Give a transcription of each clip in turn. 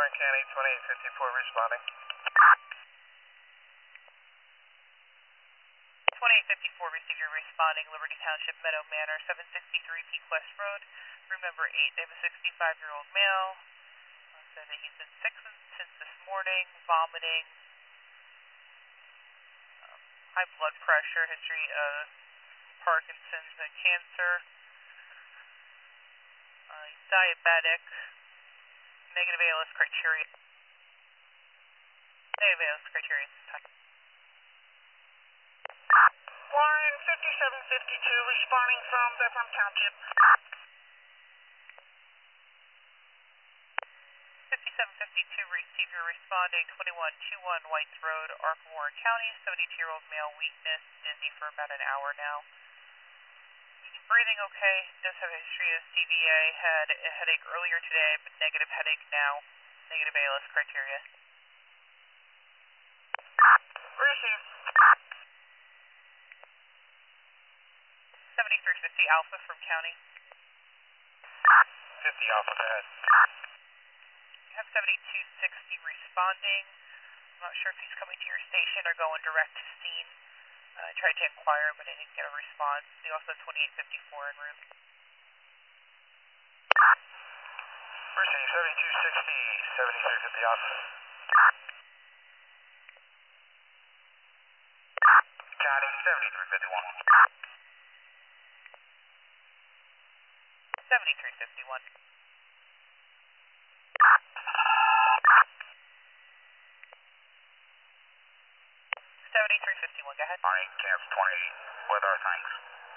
Warren County, 2854 responding. 2854, receive your responding, Liberty Township, Meadow Manor, 763 Peak West Road, room number 8. They have a 65-year-old male. Said that he's been sick since this morning, vomiting, high blood pressure, history of Parkinson's and cancer. He's diabetic, negative ALS criteria. Negative ALS criteria at this time. Warren 5752 responding from Bethlehem Township. 5752, receive your responding, 2121 Whites Road, Ark, Warren County, 72-year-old male, weakness, dizzy for about an hour now. He's breathing okay, does have a history of CVA, had a headache earlier today, but negative headache now, negative ALS criteria. Receive. 7350 Alpha from County. 50 Alpha, go ahead. You have 7260 responding. I'm not sure if he's coming to your station or going direct to scene. I tried to inquire, but I didn't get a response. We also have 2854 en route. Receive 7260, 7350 Alpha. County, 7351. 7351. 7351, go ahead. Alright, cancel 28 with our thanks.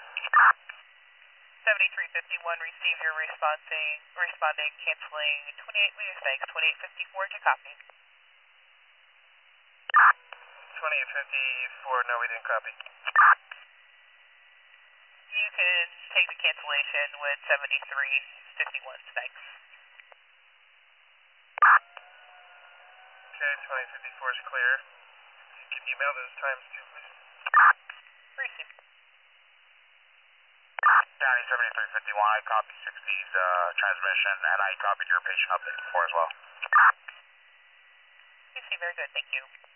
7351, receive your responding, canceling 28 with your thanks, 2854 to copy. 2854, no, we didn't copy. You can take the cancellation with 7351's thanks. Okay, 2054 is clear. Can you email those times too, please? Receive. County 7351, I copied 60's transmission, and I copied your patient update before as well. You see, very good, thank you.